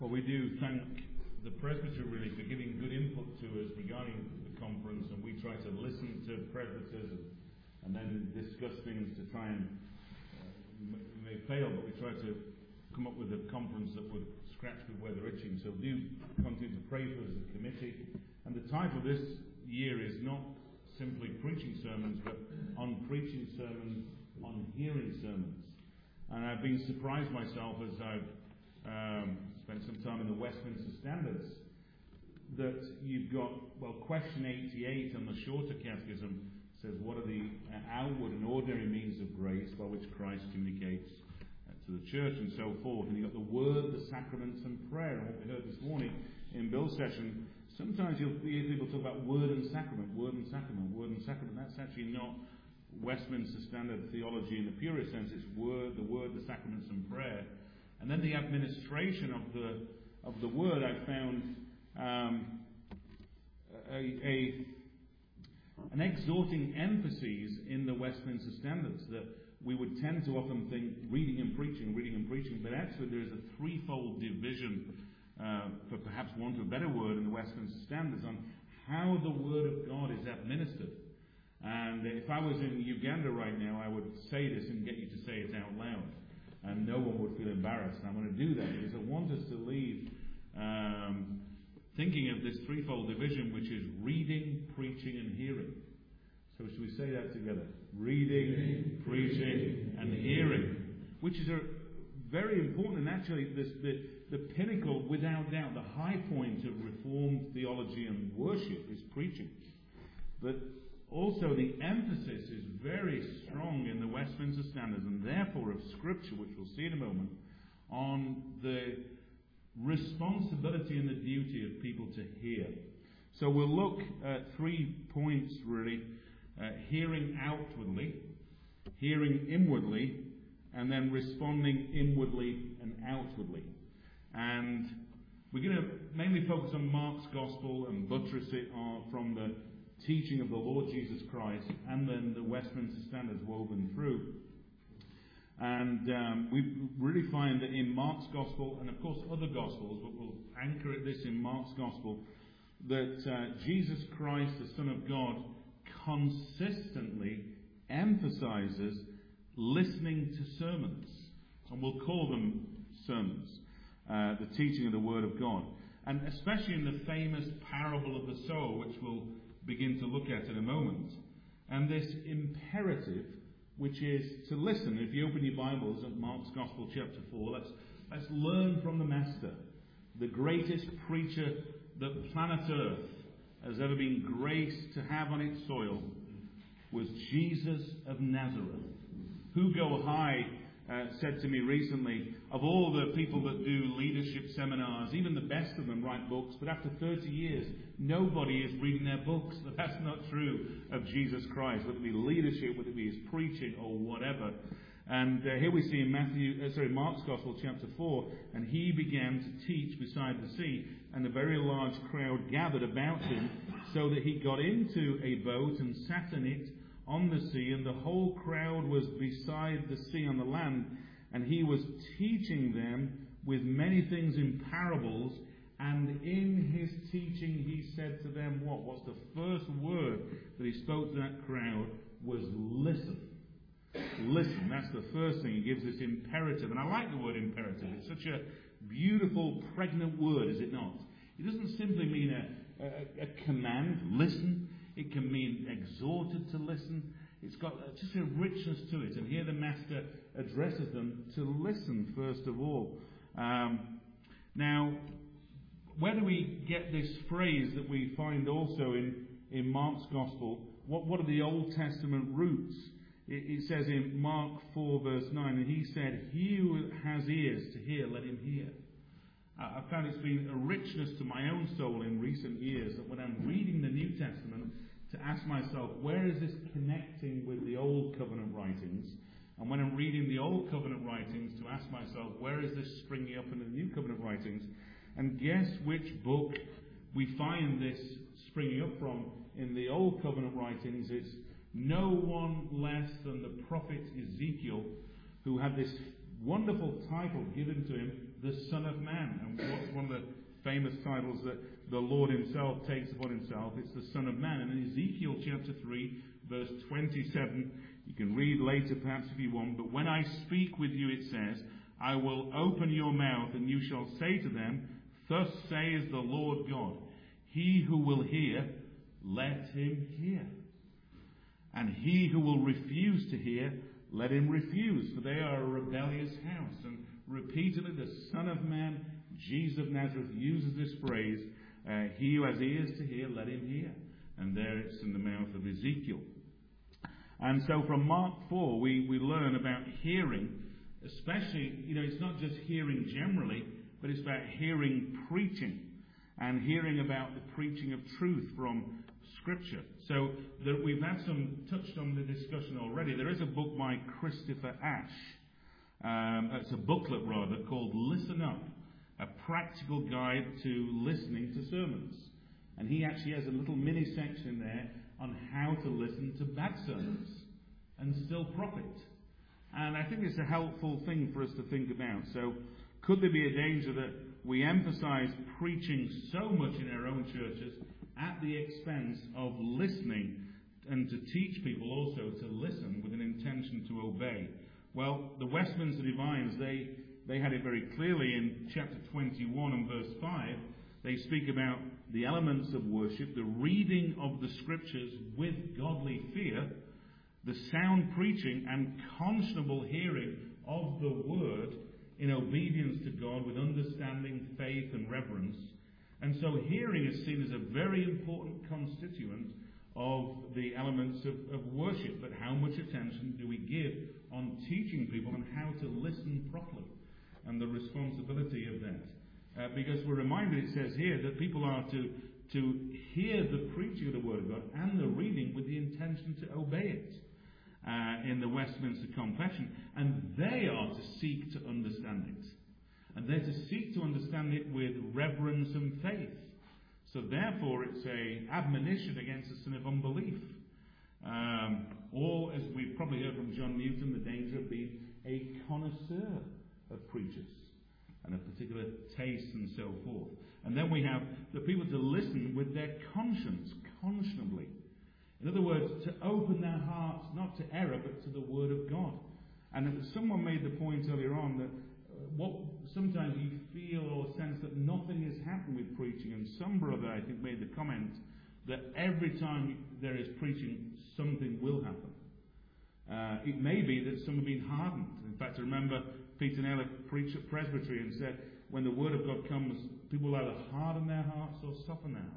Well, we do thank the presbytery really for giving good input to us regarding the conference, and we try to listen to presbyters and then discuss things to try and we may fail, but we try to come up with a conference that would scratch with where they're itching. So do continue to pray for us as a committee. And the title this year is not simply preaching sermons, but on preaching sermons, on hearing sermons. And I've been surprised myself as I've spent some time in the Westminster Standards that you've got, well, question 88 on the Shorter Catechism says, what are the outward and ordinary means of grace by which Christ communicates to the church and so forth. And you've got the Word, the sacraments and prayer. And what we heard this morning in Bill's session, sometimes you'll hear people talk about word and sacrament, word and sacrament, word and sacrament. That's actually not Westminster Standard theology in the purest sense. It's word, the sacraments and prayer. And then the administration of the word, I found an exhorting emphasis in the Westminster Standards that we would tend to often think reading and preaching, but actually there is a threefold division, for perhaps want of a better word, in the Westminster Standards on how the Word of God is administered. And if I was in Uganda right now, I would say this and get you to say it out loud. And no one would feel embarrassed. And I'm going to do that because I want us to leave thinking of this threefold division, which is reading, preaching, and hearing. So should we say that together? Reading, preaching, and hearing. Which is very important, and actually the pinnacle, without doubt, the high point of Reformed theology and worship is preaching. But also, the emphasis is very strong in the Westminster Standards, and therefore of Scripture, which we'll see in a moment, on the responsibility and the duty of people to hear. So we'll look at 3 points, really. Hearing outwardly, hearing inwardly, and then responding inwardly and outwardly. And we're going to mainly focus on Mark's Gospel and buttress it from the teaching of the Lord Jesus Christ, and then the Westminster Standards woven through. And we really find that in Mark's Gospel, and of course other Gospels, but we'll anchor at this in Mark's Gospel, that Jesus Christ, the Son of God, consistently emphasizes listening to sermons. And we'll call them sermons, the teaching of the Word of God. And especially in the famous parable of the sower, which we'll begin to look at in a moment. And this imperative, which is to listen. If you open your Bibles at Mark's Gospel chapter 4, let's learn from the Master. The greatest preacher that planet Earth has ever been graced to have on its soil was Jesus of Nazareth. Hugo High said to me recently, of all the people that do leadership seminars, even the best of them write books, but after 30 years, nobody is reading their books. But that's not true of Jesus Christ, whether it be leadership, whether it be his preaching or whatever. And here we see in Mark's Gospel, chapter 4, and he began to teach beside the sea, and a very large crowd gathered about him, so that he got into a boat and sat in it on the sea, and the whole crowd was beside the sea on the land, and he was teaching them with many things in parables, and in his teaching he said to them, what's the first word that he spoke to that crowd was listen. Listen, that's the first thing. He gives this imperative, and I like the word imperative. It's such a beautiful, pregnant word, is it not? It doesn't simply mean a command, listen. It can mean exhorted to listen. It's got just a richness to it. And here the Master addresses them to listen, first of all. Now, where do we get this phrase that we find also in Mark's Gospel? What are the Old Testament roots? It says in Mark 4, verse 9, and he said, he who has ears to hear, let him hear. I've found it's been a richness to my own soul in recent years that when I'm reading the New Testament, to ask myself, where is this connecting with the Old Covenant writings? And when I'm reading the Old Covenant writings, to ask myself, where is this springing up in the New Covenant writings? And guess which book we find this springing up from in the Old Covenant writings? It's no one less than the prophet Ezekiel, who had this wonderful title given to him, the Son of Man. And what's one of the famous titles that the Lord himself takes upon himself? It's the Son of Man. And in Ezekiel chapter 3, verse 27, you can read later perhaps if you want, but when I speak with you, it says, I will open your mouth, and you shall say to them, thus says the Lord God, he who will hear, let him hear. And he who will refuse to hear, let him refuse, for they are a rebellious house. And repeatedly the Son of Man, Jesus of Nazareth, uses this phrase, he who has ears to hear, let him hear. And there it's in the mouth of Ezekiel. And so from Mark 4, we learn about hearing, especially, it's not just hearing generally, but it's about hearing preaching and hearing about the preaching of truth from Scripture. So we've had some touched on the discussion already. There is a book by Christopher Ash. It's a booklet rather called Listen Up, a practical guide to listening to sermons. And he actually has a little mini section there on how to listen to bad sermons and still profit. And I think it's a helpful thing for us to think about. So could there be a danger that we emphasize preaching so much in our own churches at the expense of listening, and to teach people also to listen with an intention to obey? Well, the Westminster Divines, they had it very clearly in chapter 21 and verse 5. They speak about the elements of worship, the reading of the Scriptures with godly fear, the sound preaching and conscionable hearing of the Word in obedience to God with understanding, faith and reverence. And so hearing is seen as a very important constituent of the elements of worship. But how much attention do we give on teaching people on how to listen properly, and the responsibility of that? Because we're reminded, it says here, that people are to hear the preaching of the Word of God and the reading with the intention to obey it in the Westminster Confession. And they are to seek to understand it. And they're to seek to understand it with reverence and faith. So therefore it's a admonition against the sin of unbelief. Or, as we've probably heard from John Newton, the danger of being a connoisseur of preachers and a particular taste and so forth. And then we have the people to listen with their conscience, conscionably. In other words, to open their hearts not to error but to the Word of God. And someone made the point earlier on that what sometimes you feel or sense that nothing has happened with preaching, and some brother, I think, made the comment that every time there is preaching, something will happen. It may be that some have been hardened. In fact, I remember Peter Naylor preached at Presbytery and said, when the Word of God comes, people either harden their hearts or soften their hearts.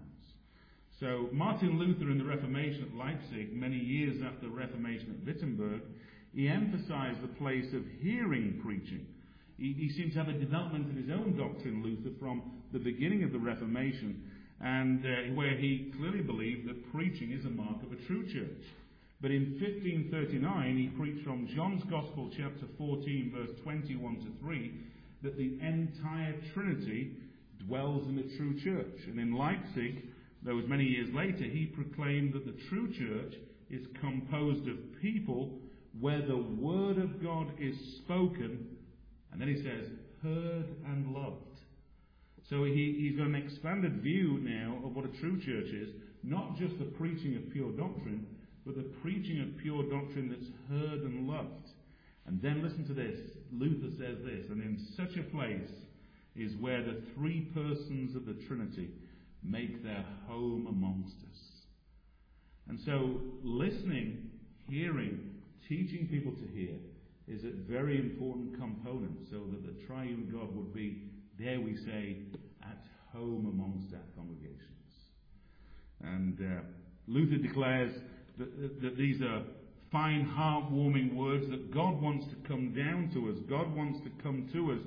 So Martin Luther in the Reformation at Leipzig, many years after the Reformation at Wittenberg, he emphasized the place of hearing preaching. He seemed to have a development in his own doctrine, Luther, from the beginning of the Reformation, and where he clearly believed that preaching is a mark of a true church. But in 1539, he preached from John's Gospel, chapter 14, verse 21 to 3, that the entire Trinity dwells in the true church. And in Leipzig, that was many years later, he proclaimed that the true church is composed of people where the Word of God is spoken, and then he says, heard and loved. So he's got an expanded view now of what a true church is, not just the preaching of pure doctrine, but the preaching of pure doctrine that's heard and loved. And then listen to this. Luther says this, and in such a place is where the three persons of the Trinity make their home amongst us. And so listening, hearing, teaching people to hear is a very important component, so that the triune God would be, dare we say, at home amongst our congregations. And Luther declares that these are fine, heartwarming words, that God wants to come down to us. God wants to come to us.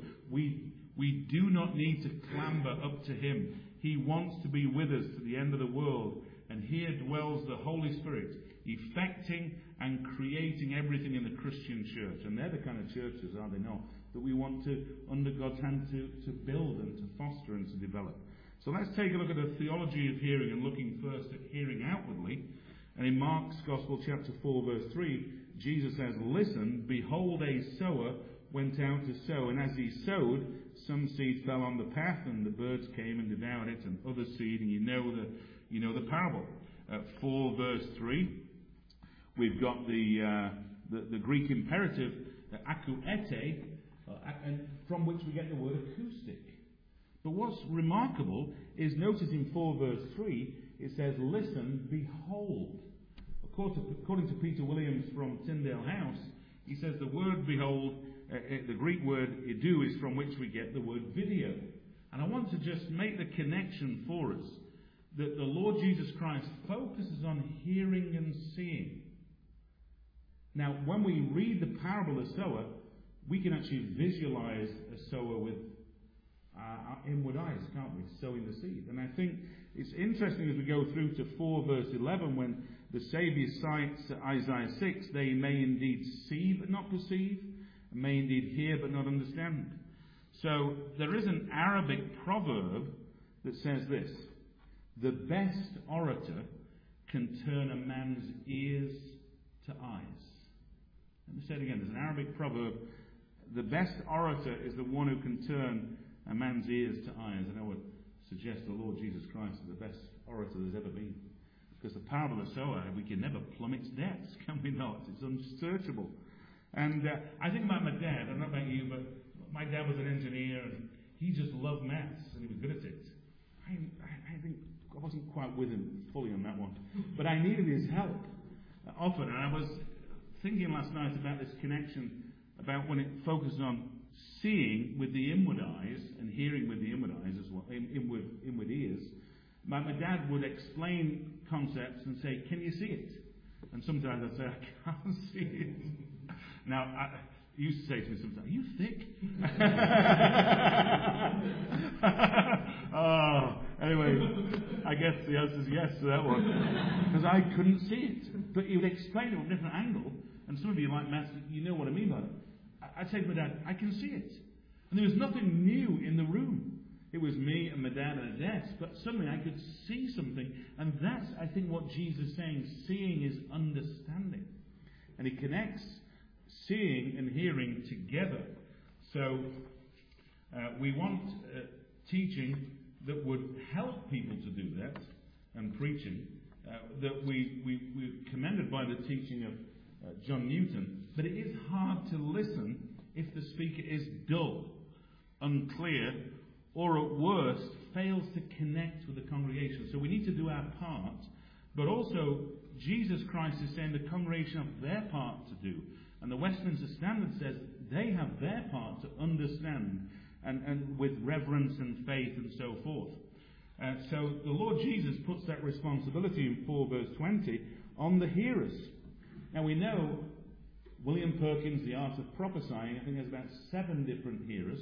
We do not need to clamber up to Him. He wants to be with us to the end of the world. And here dwells the Holy Spirit, effecting and creating everything in the Christian church. And they're the kind of churches, are they not, that we want to, under God's hand, to build and to foster and to develop. So let's take a look at the theology of hearing, and looking first at hearing outwardly. And in Mark's Gospel, chapter 4, verse 3, Jesus says, listen, behold, a sower went out to sow, and as he sowed, some seed fell on the path, and the birds came and devoured it, and other seed, and you know the parable. 4 verse 3, we've got the Greek imperative, akuete, and from which we get the word acoustic. But what's remarkable is, notice in 4 verse 3, it says, listen, behold. Of course, according to Peter Williams from Tyndale House, he says the word behold, the Greek word idou, is from which we get the word video. And I want to just make the connection for us that the Lord Jesus Christ focuses on hearing and seeing. Now, when we read the parable of the sower, we can actually visualize a sower with our inward eyes, can't we? Sowing the seed. And I think it's interesting as we go through to 4 verse 11, when the Saviour cites Isaiah 6, they may indeed see but not perceive, and may indeed hear but not understand. So there is an Arabic proverb that says this: the best orator can turn a man's ears to eyes. Let me say it again. There's an Arabic proverb: the best orator is the one who can turn a man's ears to eyes. And I would suggest the Lord Jesus Christ is the best orator there's ever been. Because the parable of the sower, we can never plumb its depths, can we not? It's unsearchable. And I think about my dad. I don't know about you, but my dad was an engineer, and he just loved maths, and he was good at it. I think I wasn't quite with him fully on that one. But I needed his help often. And I was thinking last night about this connection, about when it focuses on seeing with the inward eyes and hearing with the inward eyes as well, inward ears. My dad would explain concepts and say, "Can you see it?" And sometimes I'd say, "I can't see it." Now, he used to say to me sometimes, "Are you thick?" Anyway, I guess the answer is yes to that one. Because I couldn't see it. But he would explain it from a different angle. And some of you like maths, you know what I mean by it. I'd say to my dad, "I can see it." And there was nothing new in the room. It was me and my dad at a desk. But suddenly I could see something. And that's, I think, what Jesus is saying. Seeing is understanding. And he connects seeing and hearing together. So we want teaching that would help people to do that, and preaching that we're commended by the teaching of John Newton. But it is hard to listen if the speaker is dull, unclear, or at worst fails to connect with the congregation. So we need to do our part, but also Jesus Christ is saying the congregation have their part to do. And the Westminster Standard says they have their part to understand, and with reverence and faith and so forth. So the Lord Jesus puts that responsibility in 4 verse 20 on the hearers. Now we know William Perkins, The Art of Prophesying, I think there's about 7 different hearers.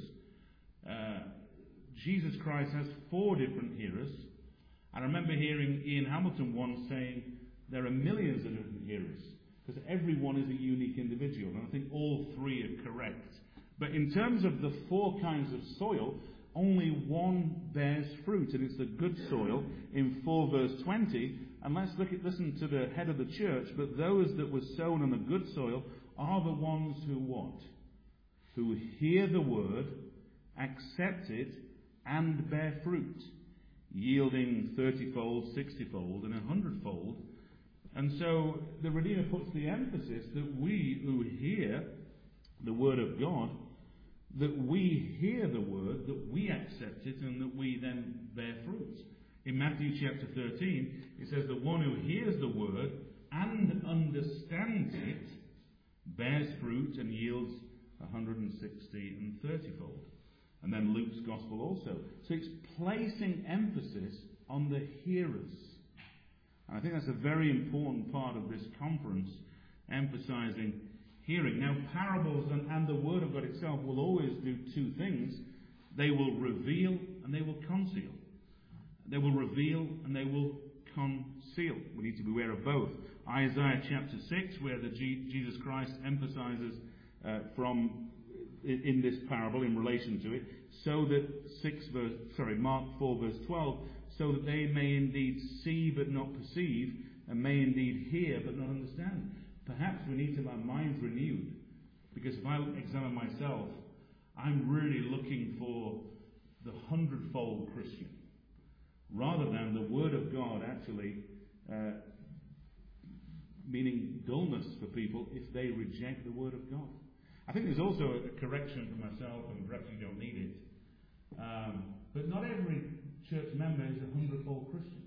Jesus Christ has 4 different hearers. I remember hearing Ian Hamilton once saying there are millions of different hearers, because everyone is a unique individual, and I think all 3 are correct. But in terms of the 4 kinds of soil, only one bears fruit, and it's the good soil in 4 verse 20. And let's listen to the head of the church. But those that were sown on the good soil are the ones who what? Who hear the word, accept it, and bear fruit, yielding 30-fold, 60-fold, and 100-fold. And so the Redeemer puts the emphasis that we who hear the word of God, that we hear the word, that we accept it, and that we then bear fruit. In Matthew chapter 13, it says the one who hears the word and understands it bears fruit and yields 160 and 30-fold. And then Luke's gospel also. So it's placing emphasis on the hearers. And I think that's a very important part of this conference, emphasizing hearing. Now, parables and the Word of God itself will always do 2 things. They will reveal and they will conceal. They will reveal and they will conceal. We need to be aware of both. Isaiah chapter 6, where Jesus Christ emphasizes in this parable in relation to it, so that Mark 4 verse 12, so that they may indeed see but not perceive, and may indeed hear but not understand. Perhaps we need to have our minds renewed, because if I examine myself, I'm really looking for the 100-fold Christian, rather than the Word of God actually meaning dullness for people if they reject the Word of God. I think there's also a correction for myself, and perhaps you don't need it, but not every church member is a 100-fold Christian.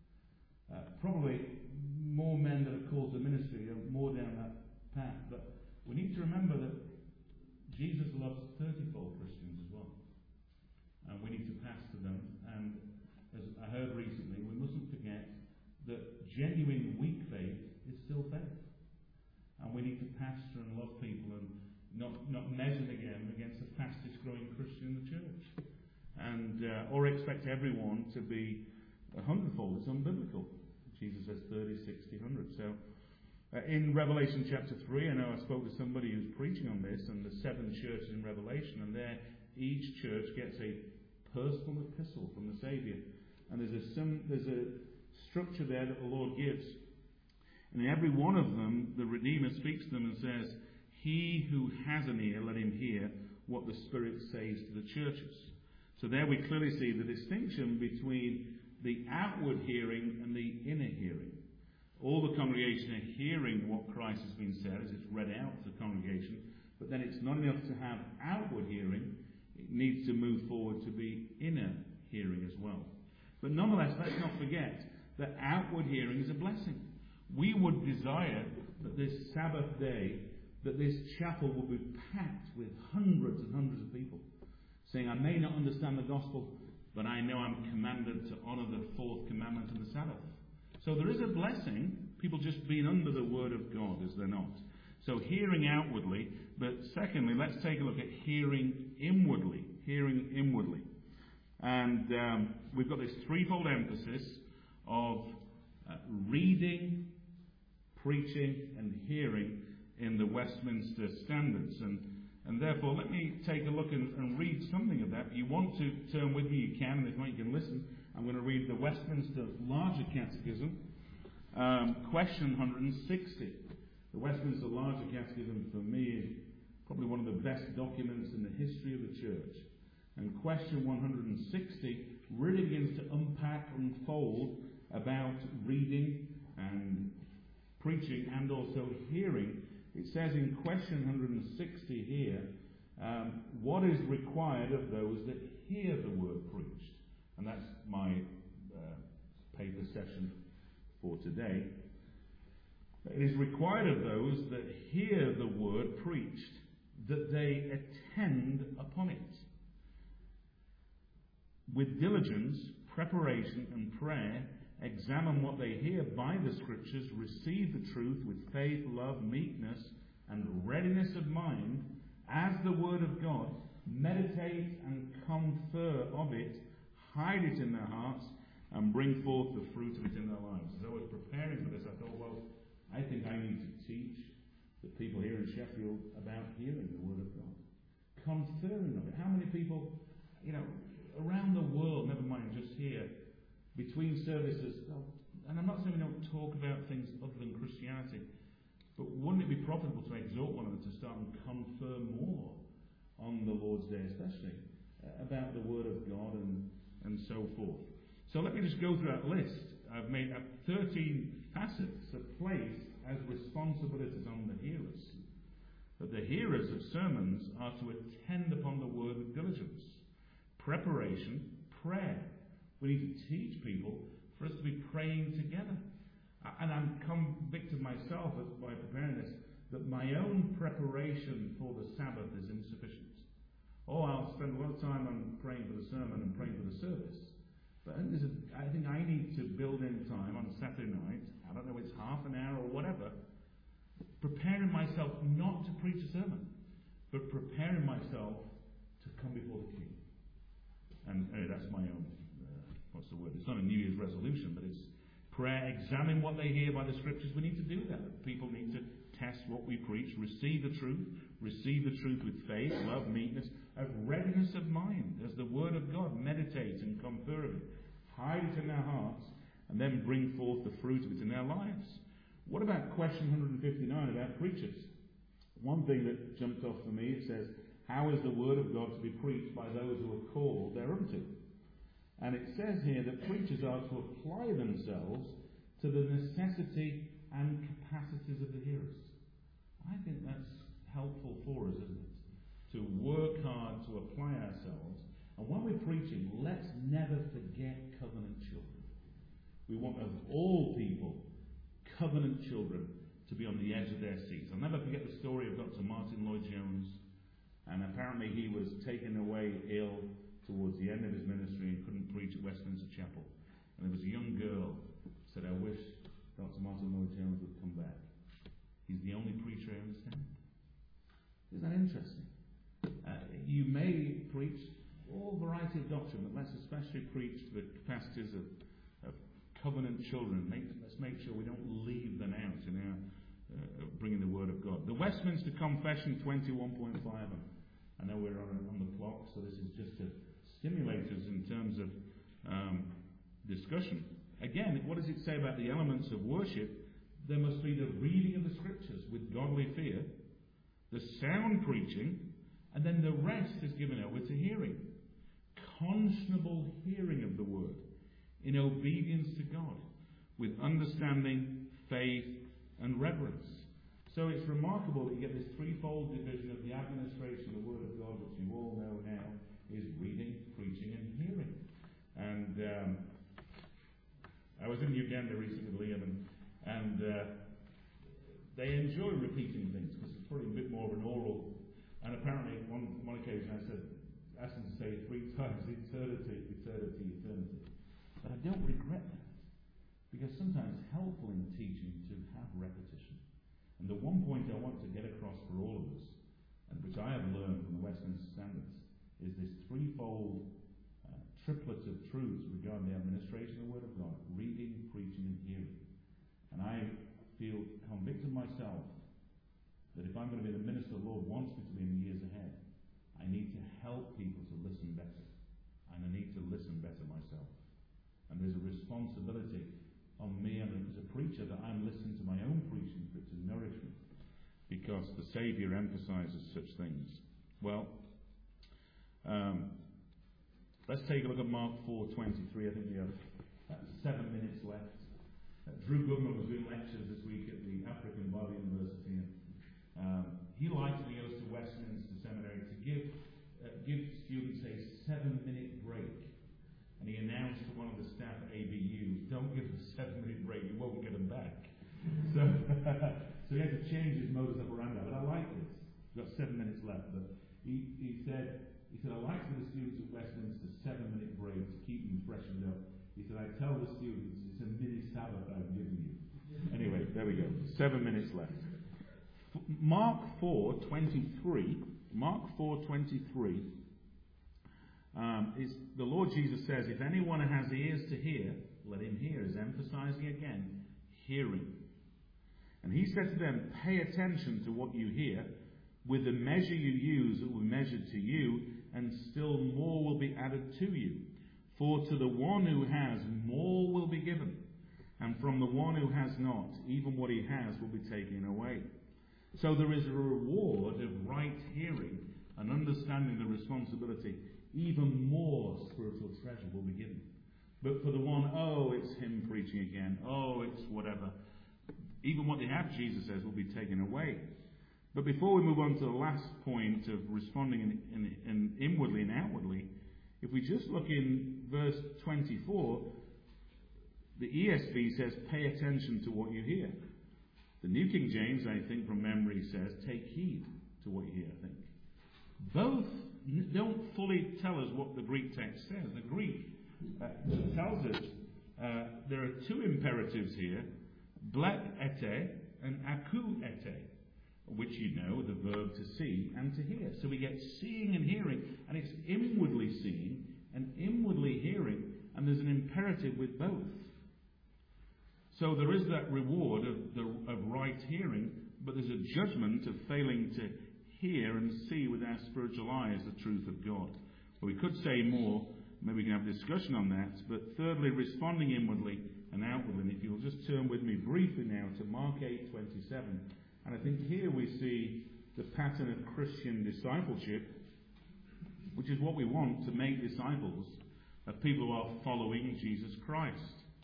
Probably more men that are called to ministry are more down that path, but we need to remember that Jesus loves 30-fold Christians as well, and we need to pass to them. And as I heard recently, we mustn't forget that genuine weak faith is still faith, and we need to pastor and love people and not measure them against the fastest growing Christian in the church, and or expect everyone to be 100-fold. It's unbiblical. Jesus says 30, 60, 100. So in Revelation chapter 3, I know I spoke to somebody who's preaching on this, and the 7 churches in Revelation, and there each church gets a personal epistle from the Saviour, and there's a structure there that the Lord gives, and in every one of them the Redeemer speaks to them and says, "He who has an ear, let him hear what the Spirit says to the churches." So there we clearly see the distinction between the outward hearing and the inner hearing. All the congregation are hearing what Christ has been said as it's read out to the congregation, but then it's not enough to have outward hearing. It needs to move forward to be inner hearing as well. But nonetheless, let's not forget that outward hearing is a blessing. We would desire that this Sabbath day, that this chapel will be packed with hundreds and hundreds of people, saying, "I may not understand the gospel, but I know I'm commanded to honour the 4th commandment of the Sabbath." So there is a blessing, people just being under the Word of God as they're not. So hearing outwardly, but secondly, let's take a look at hearing inwardly. Hearing inwardly. And we've got this threefold emphasis of reading, preaching, and hearing in the Westminster Standards. And therefore, let me take a look and read something of that. If you want to turn with me, you can, and if not, you can listen. I'm going to read the Westminster Larger Catechism, question 160. The Westminster Larger Catechism, for me, is probably one of the best documents in the history of the church. And question 160 really begins to unpack, unfold about reading and preaching and also hearing. It says in question 160 here, what is required of those that hear the word preached? And that's my paper session for today. It is required of those that hear the word preached that they attend upon it with diligence, preparation, and prayer. Examine what they hear by the Scriptures, receive the truth with faith, love, meekness, and readiness of mind as the Word of God, meditate and confer of it, hide it in their hearts, and bring forth the fruit of it in their lives. As I was preparing for this, I thought, well, I think I need to teach the people here in Sheffield about hearing the Word of God, conferring of it. How many people, around the world, never mind just here, between services, and I'm not saying we don't talk about things other than Christianity, but wouldn't it be profitable to exhort one another to start and confer more on the Lord's Day especially, about the Word of God and so forth. So let me just go through that list. I've made up 13 facets that place as responsibilities on the hearers. That the hearers of sermons are to attend upon the Word with diligence, preparation, prayer. We need to teach people for us to be praying together. And I'm convicted myself by preparing this, that my own preparation for the Sabbath is insufficient. I'll spend a lot of time on praying for the sermon and praying for the service. But I think I need to build in time on Saturday night, I don't know if it's half an hour or whatever, preparing myself not to preach a sermon, but preparing myself to come before the King. And that's my own, what's the word? It's not a New Year's resolution, but it's prayer. Examine what they hear by the Scriptures. We need to do that. People need to test what we preach, receive the truth with faith, love, meekness, of readiness of mind, as the Word of God, meditate and confer of it, hide it in their hearts, and then bring forth the fruit of it in their lives. What about question 159 about preachers? One thing that jumped off for me, it says, how is the word of God to be preached by those who are called thereunto? And it says here that preachers are to apply themselves to the necessity and capacities of the hearers. I think that's helpful for us, isn't it? To work hard, to apply ourselves. And when we're preaching, let's never forget covenant children. We want, of all people, covenant children to be on the edge of their seats. I'll never forget the story of Dr. Martin Lloyd-Jones. And apparently he was taken away ill towards the end of his ministry and couldn't preach at Westminster Chapel. And there was a young girl who said, I wish Dr. Martin Lloyd-Jones would come back. He's the only preacher I understand. Isn't that interesting? You may preach all variety of doctrine, but let's especially preach to the capacities of covenant children. Let's make sure we don't leave them out in our bringing the Word of God. The Westminster Confession 21.5. I know we're on the clock, so this is just to stimulate us in terms of discussion. Again, what does it say about the elements of worship? There must be the reading of the Scriptures with godly fear, the sound preaching, and then the rest is given over to hearing. Conscionable hearing of the Word in obedience to God, with understanding, faith, and reverence. So it's remarkable that you get this threefold division of the administration of the Word of God, which you all know now is reading, preaching, and hearing. And I was in Uganda recently with Liam, and they enjoy repeating things because it's probably a bit more of an oral. And apparently, on one occasion, I asked them to say it 3 times: eternity, eternity, eternity. But I don't regret that, because sometimes it's helpful in teaching to have repetition. And the one point I want to get across for all of us, and which I have learned from the Westminster Standards, is this threefold triplet of truths regarding the administration of the Word of God: reading, preaching, and hearing. And I feel convicted myself that if I'm going to be the minister the Lord wants me to be in the years ahead, I need to help people to listen better. And I need to listen better myself. And there's a responsibility on me and as a preacher that I'm listening to my own preaching for it to nourish me, because the Saviour emphasizes such things. Well, let's take a look at Mark 4:23. I think we have 7 minutes left. Drew Goodman was doing lectures this week at the African Bible University, and he likes, when he goes to Westminster Seminary, to give students a 7-minute break. And he announced to one of the staff at ABU, don't give them a 7-minute break, you won't get them back. So he had to change his modus operandi. But I like this. We've got 7 minutes left. But he said, I like for the students at Westminster 7-minute break to keep them freshened up. He said, I tell the students, it's a mini Sabbath I've given you. Anyway, there we go. 7 minutes left. Mark 4:23. Mark 4:23 is the Lord Jesus says, if anyone has ears to hear, let him hear. Is emphasizing again hearing. And he said to them, pay attention to what you hear. With the measure you use, it will be measured to you, and still more will be added to you. For to the one who has, more will be given, and from the one who has not, even what he has will be taken away. So there is a reward of right hearing and understanding the responsibility. Even more spiritual treasure will be given. But for the one, it's him preaching again. It's whatever. Even what they have, Jesus says, will be taken away. But before we move on to the last point of responding in inwardly and outwardly, if we just look in verse 24, the ESV says, pay attention to what you hear. The New King James, I think from memory, says, take heed to what you hear, I think. Both don't fully tell us what the Greek text says. The Greek tells us there are 2 imperatives here, blek ete and aku ete, which you know, the verb to see and to hear. So we get seeing and hearing, and it's inwardly seeing and inwardly hearing, and there's an imperative with both. So there is that reward of right hearing, but there's a judgment of failing to hear and see with our spiritual eyes the truth of God. Well, we could say more, maybe we can have a discussion on that, but thirdly, responding inwardly and outwardly. And if you'll just turn with me briefly now to Mark 8:27, and I think here we see the pattern of Christian discipleship which is what we want to make disciples of people who are following Jesus Christ.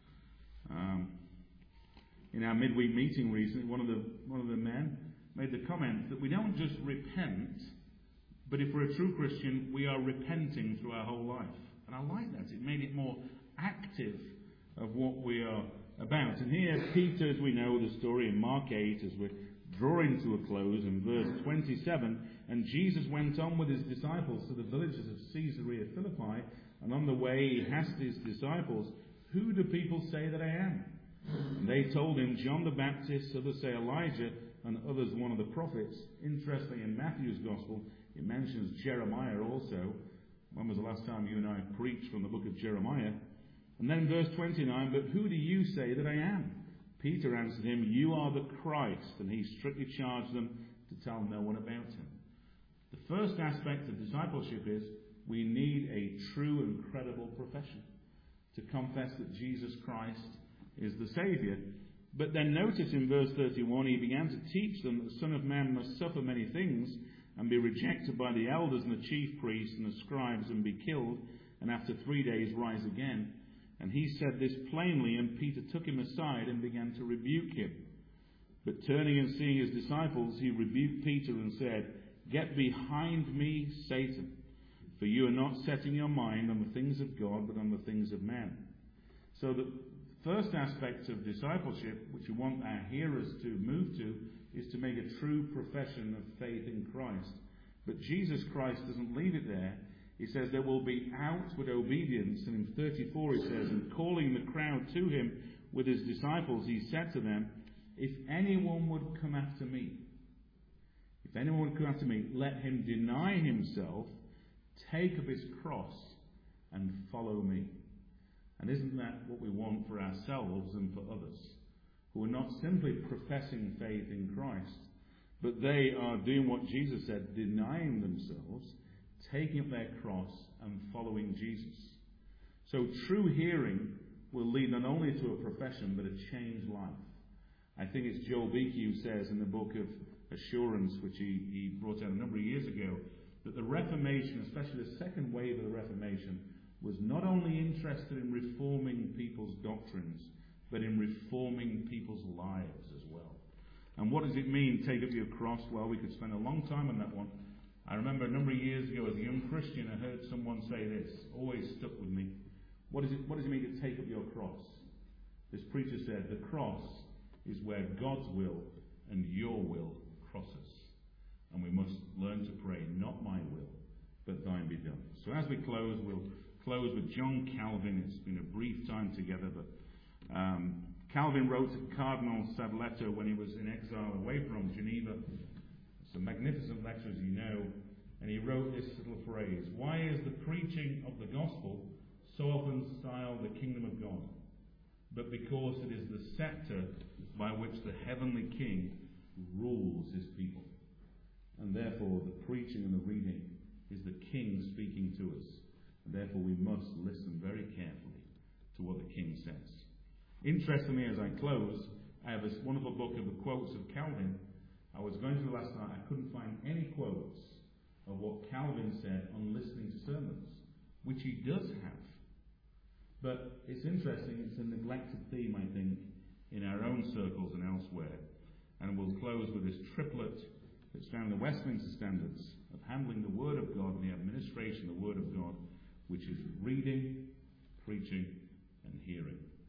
In our midweek meeting recently, one of the men made the comment that we don't just repent, but if we're a true Christian, we are repenting through our whole life. And I like that. It made it more active of what we are about. And here, Peter, as we know the story in Mark 8, as we're drawing to a close, in verse 27, and Jesus went on with his disciples to the villages of Caesarea Philippi, and on the way he asked his disciples, "Who do people say that I am?" And they told him, "John the Baptist, others say Elijah, and others one of the prophets." Interestingly, in Matthew's Gospel, it mentions Jeremiah also. When was the last time you and I preached from the book of Jeremiah? And then verse 29, "But who do you say that I am?" Peter answered him, "You are the Christ." And he strictly charged them to tell no one about him. The first aspect of discipleship is we need a true and credible profession to confess that Jesus Christ is the Saviour. But then notice in verse 31, he began to teach them that the Son of Man must suffer many things and be rejected by the elders and the chief priests and the scribes and be killed, and after 3 days rise again. And he said this plainly, and Peter took him aside and began to rebuke him. But turning and seeing his disciples, he rebuked Peter and said, "Get behind me, Satan, for you are not setting your mind on the things of God, but on the things of man." So the first aspect of discipleship, which we want our hearers to move to, is to make a true profession of faith in Christ. But Jesus Christ doesn't leave it there. He says there will be outward obedience. And in 34 he says, "And calling the crowd to him with his disciples, he said to them, 'If anyone would come after me, let him deny himself, take up his cross, and follow me.'" And isn't that what we want for ourselves and for others, who are not simply professing faith in Christ, but they are doing what Jesus said, denying themselves, taking up their cross, and following Jesus. So true hearing will lead not only to a profession, but a changed life. I think it's Joel Beeke who says in the book of Assurance, which he brought out a number of years ago, that the Reformation, especially the second wave of the Reformation, was not only interested in reforming people's doctrines, but in reforming people's lives as well. And what does it mean, take up your cross? Well, we could spend a long time on that one. I remember a number of years ago as a young Christian, I heard someone say this, always stuck with me. What does it mean to take up your cross? This preacher said, the cross is where God's will and your will crosses. And we must learn to pray, not my will, but thine be done. So as we close, we'll close with John Calvin. It's been a brief time together, but Calvin wrote to Cardinal Sadletto when he was in exile away from Geneva. It's a magnificent letter, as you know, and he wrote this little phrase: "Why is the preaching of the gospel so often styled the kingdom of God? But because it is the scepter by which the heavenly King rules his people." And therefore the preaching and the reading is the King speaking to us. And therefore we must listen very carefully to what the King says. Interestingly, as I close, I have this wonderful book of the quotes of Calvin. I was going through last night, I couldn't find any quotes of what Calvin said on listening to sermons, which he does have. But it's interesting, it's a neglected theme, I think, in our own circles and elsewhere. And we'll close with this triplet that's found in the Westminster Standards of handling the Word of God and the administration of the Word of God, which is reading, preaching, and hearing.